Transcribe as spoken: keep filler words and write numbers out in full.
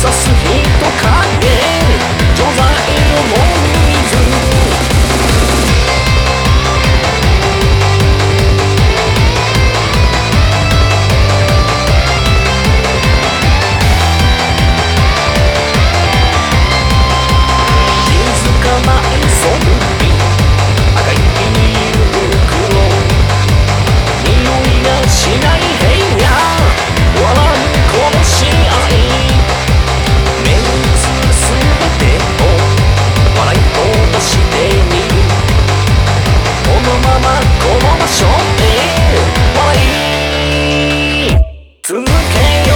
す人影錠剤を飲む水気づかないそぶり赤いビニール袋匂いがしない部屋笑う殺し合い目につすべてを笑い飛ばしてみるこのままこの場所で笑い続けよう